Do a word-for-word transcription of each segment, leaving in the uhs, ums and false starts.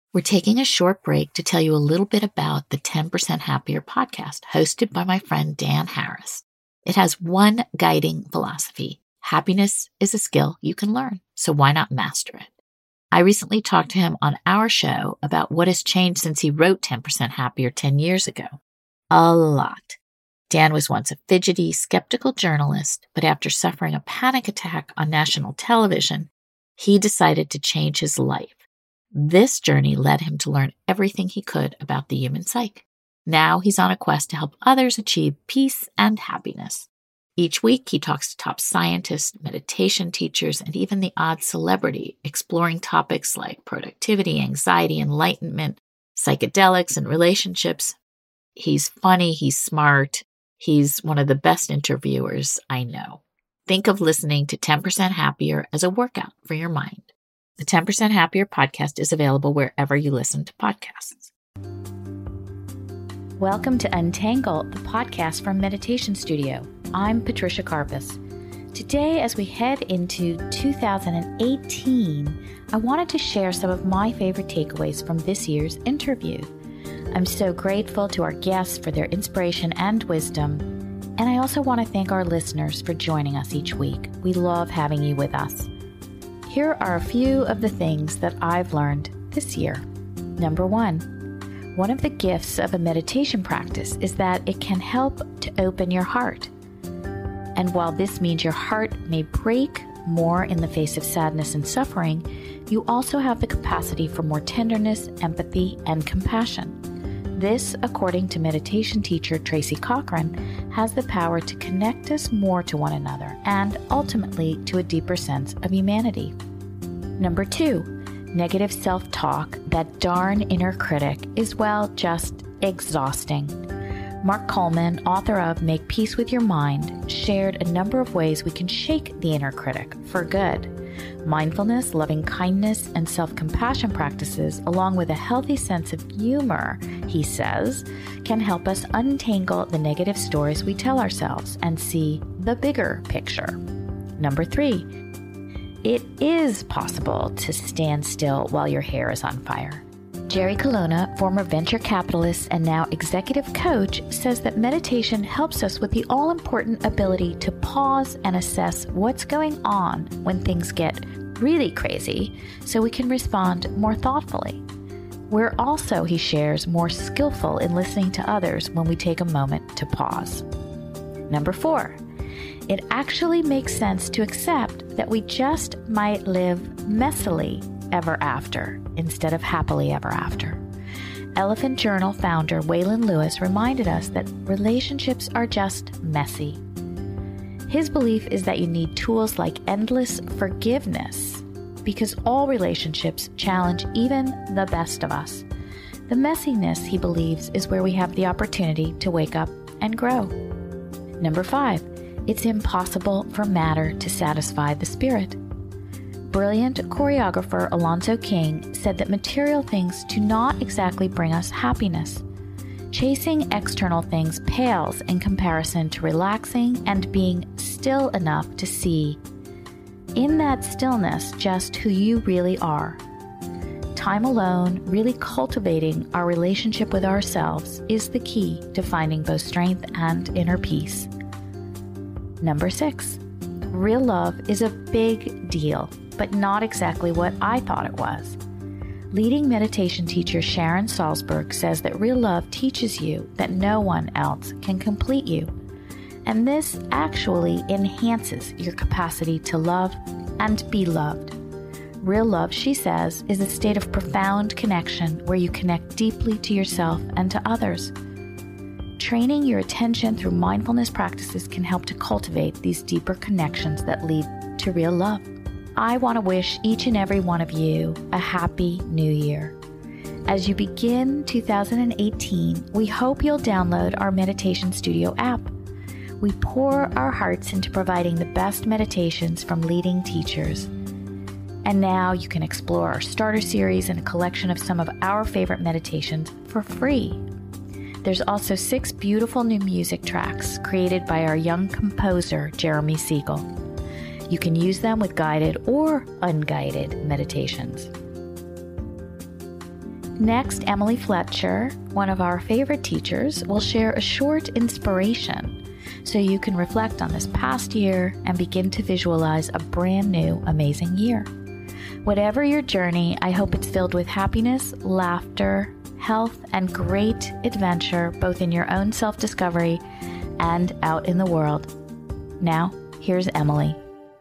We're taking a short break to tell you a little bit about the ten percent Happier podcast hosted by my friend Dan Harris. It has one guiding philosophy. Happiness is a skill you can learn, so why not master it? I recently talked to him on our show about what has changed since he wrote ten percent Happier ten years ago. A lot. Dan was once a fidgety, skeptical journalist, but after suffering a panic attack on national television, he decided to change his life. This journey led him to learn everything he could about the human psyche. Now he's on a quest to help others achieve peace and happiness. Each week, he talks to top scientists, meditation teachers, and even the odd celebrity, exploring topics like productivity, anxiety, enlightenment, psychedelics, and relationships. He's funny, he's smart, he's one of the best interviewers I know. Think of listening to ten percent Happier as a workout for your mind. The ten percent Happier podcast is available wherever you listen to podcasts. Welcome to Untangle, the podcast from Meditation Studio. I'm Patricia Karpus. Today, as we head into two thousand eighteen, I wanted to share some of my favorite takeaways from this year's interview. I'm so grateful to our guests for their inspiration and wisdom, and I also want to thank our listeners for joining us each week. We love having you with us. Here are a few of the things that I've learned this year. Number one, one of the gifts of a meditation practice is that it can help to open your heart. And while this means your heart may break more in the face of sadness and suffering, you also have the capacity for more tenderness, empathy, and compassion. This, according to meditation teacher Tracy Cochran, has the power to connect us more to one another and ultimately to a deeper sense of humanity. Number two, negative self-talk, that darn inner critic, is, well, just exhausting. Mark Coleman, author of Make Peace with Your Mind, shared a number of ways we can shake the inner critic for good. Mindfulness, loving kindness, and self-compassion practices, along with a healthy sense of humor, he says, can help us untangle the negative stories we tell ourselves and see the bigger picture. Number three, it is possible to stand still while your hair is on fire. Jerry Colonna, former venture capitalist and now executive coach, says that meditation helps us with the all-important ability to pause and assess what's going on when things get really crazy so we can respond more thoughtfully. We're also, he shares, more skillful in listening to others when we take a moment to pause. Number four, it actually makes sense to accept that we just might live messily ever after instead of happily ever after. Elephant Journal founder Waylon Lewis reminded us that relationships are just messy. His belief is that you need tools like endless forgiveness because all relationships challenge even the best of us. The messiness, he believes, is where we have the opportunity to wake up and grow. Number five, it's impossible for matter to satisfy the spirit. Brilliant choreographer Alonzo King said that material things do not exactly bring us happiness. Chasing external things pales in comparison to relaxing and being still enough to see, in that stillness, just who you really are. Time alone, really cultivating our relationship with ourselves, is the key to finding both strength and inner peace. Number six, real love is a big deal, but not exactly what I thought it was. Leading meditation teacher Sharon Salzberg says that real love teaches you that no one else can complete you. And this actually enhances your capacity to love and be loved. Real love, she says, is a state of profound connection where you connect deeply to yourself and to others. Training your attention through mindfulness practices can help to cultivate these deeper connections that lead to real love. I want to wish each and every one of you a happy new year. As you begin two thousand eighteen, we hope you'll download our Meditation Studio app. We pour our hearts into providing the best meditations from leading teachers. And now you can explore our starter series and a collection of some of our favorite meditations for free. There's also six beautiful new music tracks created by our young composer, Jeremy Siegel. You can use them with guided or unguided meditations. Next, Emily Fletcher, one of our favorite teachers, will share a short inspiration so you can reflect on this past year and begin to visualize a brand new, amazing year. Whatever your journey, I hope it's filled with happiness, laughter, health, and great adventure, both in your own self-discovery and out in the world. Now, here's Emily.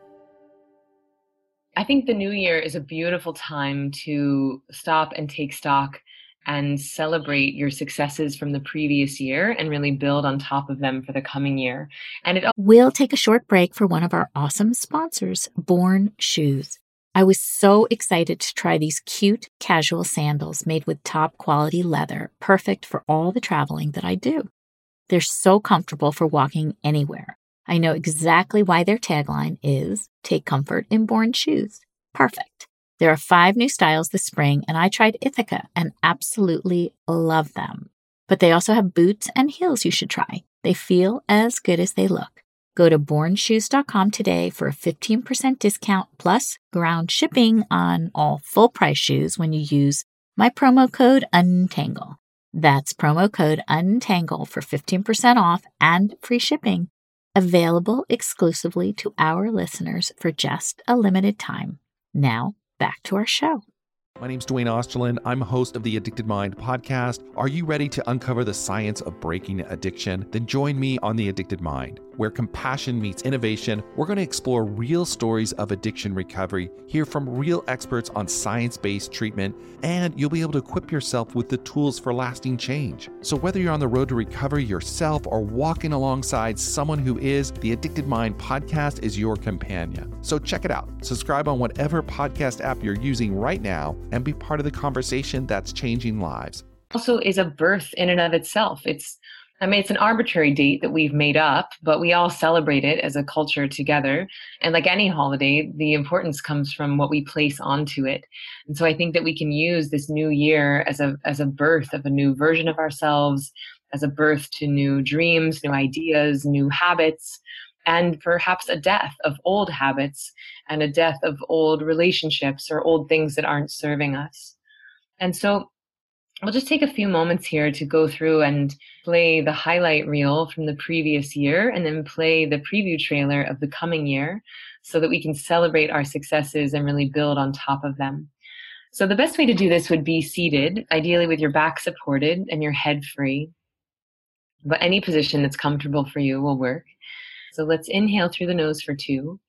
I think the new year is a beautiful time to stop and take stock and celebrate your successes from the previous year and really build on top of them for the coming year. And it We'll take a short break for one of our awesome sponsors, Born Shoes. I was so excited to try these cute casual sandals made with top quality leather, perfect for all the traveling that I do. They're so comfortable for walking anywhere. I know exactly why their tagline is, take comfort in Born Shoes. Perfect. There are five new styles this spring, and I tried Ithaca and absolutely love them. But they also have boots and heels you should try. They feel as good as they look. Go to born shoes dot com today for a fifteen percent discount plus ground shipping on all full-price shoes when you use my promo code UNTANGLE. That's promo code UNTANGLE for fifteen percent off and free shipping. Available exclusively to our listeners for just a limited time. Now, back to our show. My name's Dwayne Osterlund. I'm host of the Addicted Mind podcast. Are you ready to uncover the science of breaking addiction? Then join me on The Addicted Mind, where compassion meets innovation. We're going to explore real stories of addiction recovery, hear from real experts on science-based treatment, and you'll be able to equip yourself with the tools for lasting change. So whether you're on the road to recovery yourself or walking alongside someone who is, The Addicted Mind podcast is your companion. So check it out. Subscribe on whatever podcast app you're using right now and be part of the conversation that's changing lives. also is a birth in and of itself. It's, I mean, it's an arbitrary date that we've made up, but we all celebrate it as a culture together. And like any holiday, the importance comes from what we place onto it. And so I think that we can use this new year as a as a birth of a new version of ourselves, as a birth to new dreams, new ideas, new habits, and perhaps a death of old habits and a death of old relationships or old things that aren't serving us. And so we'll just take a few moments here to go through and play the highlight reel from the previous year and then play the preview trailer of the coming year so that we can celebrate our successes and really build on top of them. So the best way to do this would be seated, ideally with your back supported and your head free. But any position that's comfortable for you will work. So let's inhale through the nose for two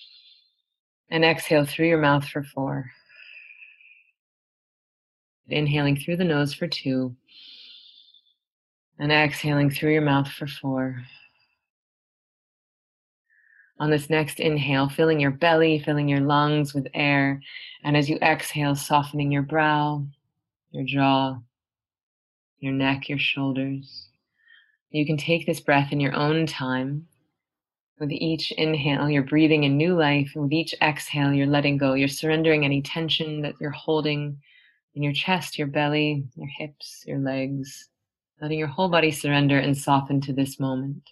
and exhale through your mouth for four. Inhaling through the nose for two and exhaling through your mouth for four. On this next inhale, filling your belly, filling your lungs with air. And as you exhale, softening your brow, your jaw, your neck, your shoulders. You can take this breath in your own time. With each inhale, you're breathing in new life. And with each exhale, you're letting go. You're surrendering any tension that you're holding in your chest, your belly, your hips, your legs. Letting your whole body surrender and soften to this moment.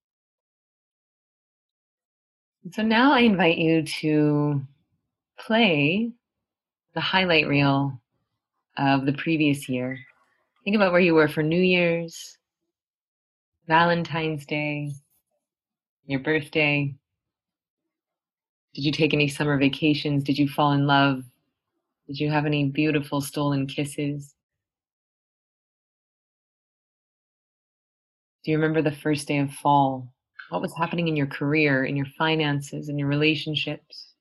And so now I invite you to play the highlight reel of the previous year. Think about where you were for New Year's, Valentine's Day, your birthday. Did you take any summer vacations? Did you fall in love? Did you have any beautiful stolen kisses? Do you remember the first day of fall? What was happening in your career, in your finances, in your relationships?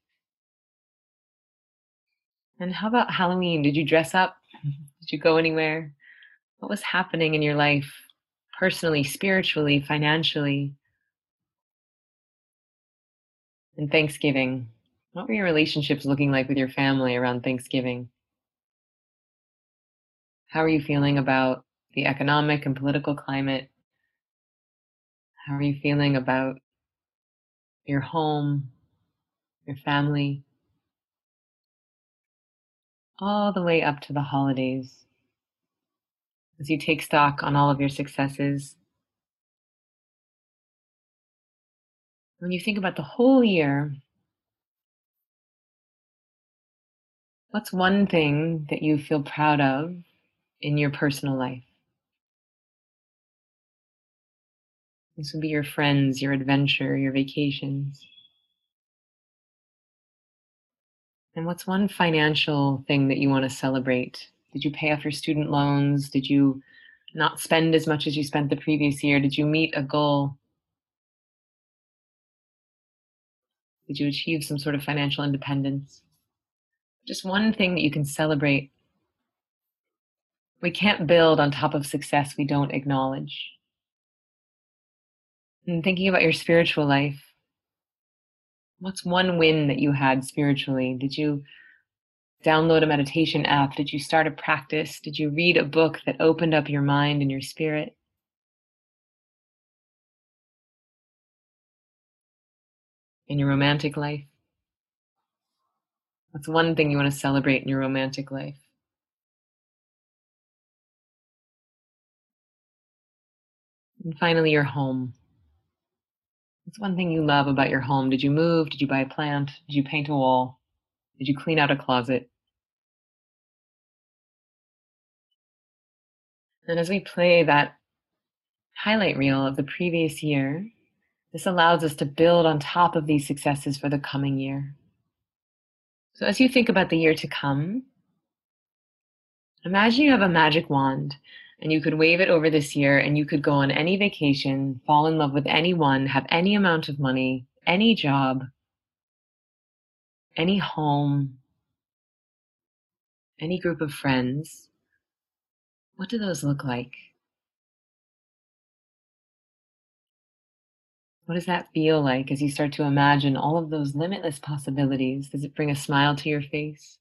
And how about Halloween? Did you dress up? Did you go anywhere? What was happening in your life, personally, spiritually, financially? And Thanksgiving. What were your relationships looking like with your family around Thanksgiving? How are you feeling about the economic and political climate? How are you feeling about your home, your family? All the way up to the holidays. As you take stock on all of your successes. When you think about the whole year, what's one thing that you feel proud of in your personal life? This would be your friends, your adventure, your vacations. And what's one financial thing that you want to celebrate? Did you pay off your student loans? Did you not spend as much as you spent the previous year? Did you meet a goal? Did you achieve some sort of financial independence? Just one thing that you can celebrate. We can't build on top of success we don't acknowledge. And thinking about your spiritual life, what's one win that you had spiritually? Did you download a meditation app? Did you start a practice? Did you read a book that opened up your mind and your spirit? In your romantic life, what's one thing you want to celebrate in your romantic life? And finally, your home. What's one thing you love about your home? Did you move? Did you buy a plant? Did you paint a wall? Did you clean out a closet? And as we play that highlight reel of the previous year, this allows us to build on top of these successes for the coming year. So as you think about the year to come, imagine you have a magic wand and you could wave it over this year and you could go on any vacation, fall in love with anyone, have any amount of money, any job, any home, any group of friends. What do those look like? What does that feel like as you start to imagine all of those limitless possibilities? Does it bring a smile to your face?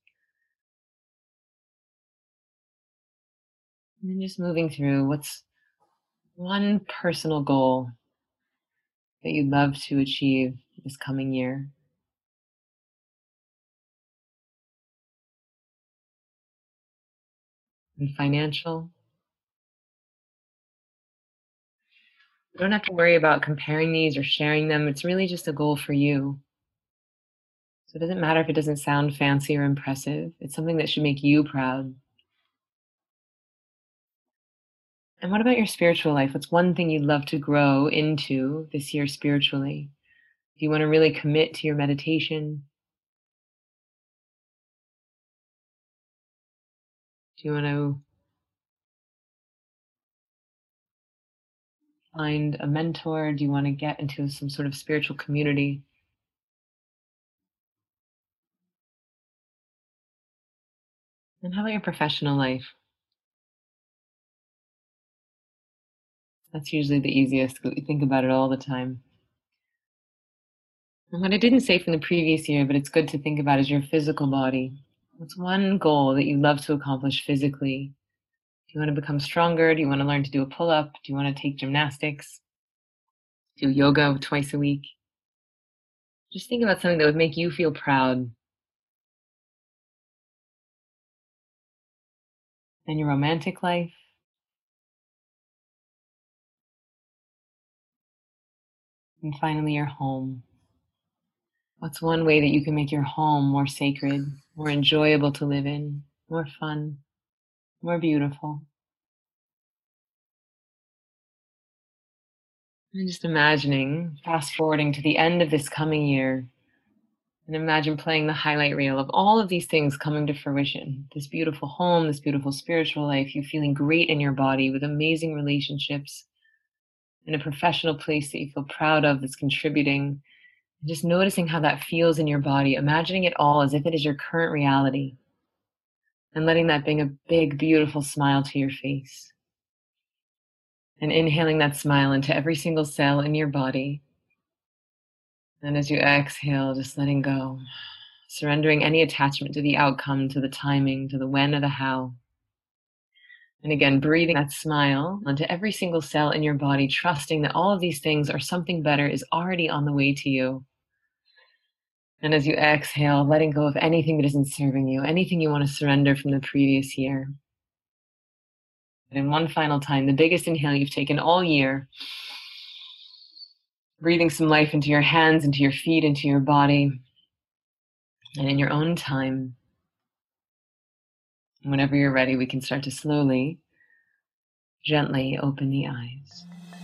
And then just moving through, what's one personal goal that you'd love to achieve this coming year? And financial? You don't have to worry about comparing these or sharing them. It's really just a goal for you. So it doesn't matter if it doesn't sound fancy or impressive. It's something that should make you proud. And what about your spiritual life? What's one thing you'd love to grow into this year spiritually? Do you want to really commit to your meditation? Do you want to find a mentor? Do you want to get into some sort of spiritual community? And how about your professional life? That's usually the easiest. We think about it all the time. And what I didn't say from the previous year, but it's good to think about, is your physical body. What's one goal that you'd love to accomplish physically? Do you want to become stronger? Do you want to learn to do a pull-up? Do you want to take gymnastics? Do yoga twice a week? Just think about something that would make you feel proud. And your romantic life? And finally, your home. What's one way that you can make your home more sacred, more enjoyable to live in, more fun, more beautiful? And just imagining, fast forwarding to the end of this coming year, and imagine playing the highlight reel of all of these things coming to fruition. This beautiful home, this beautiful spiritual life, you feeling great in your body with amazing relationships, in a professional place that you feel proud of that's contributing. And just noticing how that feels in your body, imagining it all as if it is your current reality, and letting that bring a big, beautiful smile to your face. And inhaling that smile into every single cell in your body. And as you exhale, just letting go, surrendering any attachment to the outcome, to the timing, to the when or the how. And again, breathing that smile onto every single cell in your body, trusting that all of these things or something better is already on the way to you. And as you exhale, letting go of anything that isn't serving you, anything you want to surrender from the previous year. And in one final time, the biggest inhale you've taken all year, breathing some life into your hands, into your feet, into your body. And in your own time, Whenever you're ready, we can start to slowly, gently open the eyes.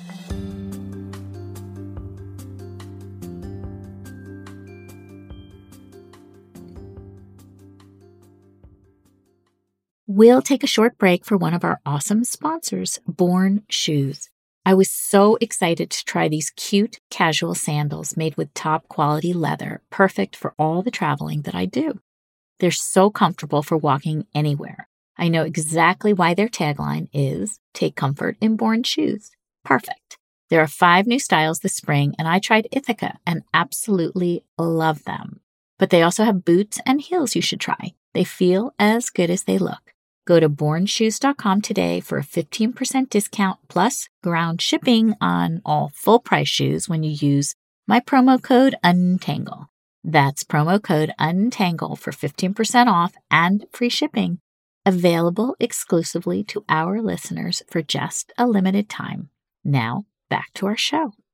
We'll take a short break for one of our awesome sponsors, Born Shoes. I was so excited to try these cute casual sandals made with top quality leather, perfect for all the traveling that I do. They're so comfortable for walking anywhere. I know exactly why their tagline is, take comfort in Born Shoes. Perfect. There are five new styles this spring, and I tried Ithaca and absolutely love them. But they also have boots and heels you should try. They feel as good as they look. Go to born shoes dot com today for a fifteen percent discount plus ground shipping on all full-price shoes when you use my promo code UNTANGLE. That's promo code UNTANGLE for fifteen percent off and free shipping. Available exclusively to our listeners for just a limited time. Now, back to our show.